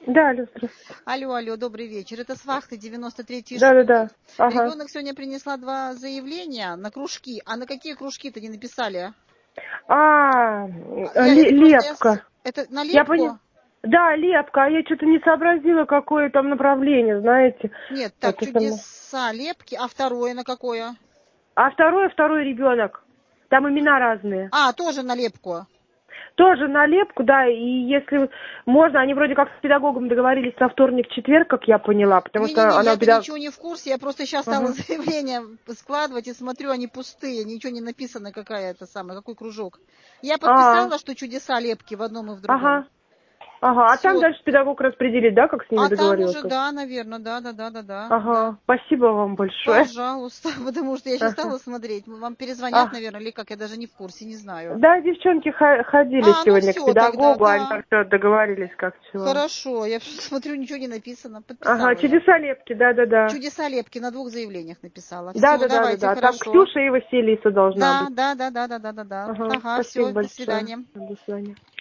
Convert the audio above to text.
Да, алло, здравствуйте. Алло, добрый вечер. Это с вахты 93-й школы. Да. Ага. Ребенок сегодня принесла 2 заявления на кружки. А на какие кружки-то не написали? Это просто Лепка. это на Я поняла. лепку? Да, лепка, а я что-то не сообразила, какое там направление, знаете. Нет, так, Это самое. чудеса лепки. А второе на какое? А второй ребенок. Там имена разные. Тоже на лепку. Тоже на лепку, да, и если можно, они вроде как с педагогом договорились на вторник-четверг, как я поняла, потому что Не-не-не, она я-то педагог. ничего не в курсе. Я просто сейчас стала Ага. заявления складывать и смотрю, они пустые. Ничего не написано, какой кружок. Я А, подписала, что чудеса лепки в одном и в другом. ага. Ага, а там Все. дальше педагог распределит, да, как с ними А там договорилась? уже, да, наверное, да. Ага, спасибо вам большое. Пожалуйста, потому что я сейчас Ага. стала смотреть. Вам перезвонят, А, наверное, или как, я даже не в курсе, не знаю. да, девчонки ходили Ну сегодня к все тогда, педагогу, они да. там все договорились, как чего. Хорошо, я смотрю, ничего не написано. Ага, Подписала я. чудеса лепки, да. Чудеса лепки на 2 заявлениях написала. Все, давайте, Да. Там хорошо. Ксюша и Василиса должна быть. Да. Ага, Ага, спасибо все, до большое. свидания. До свидания.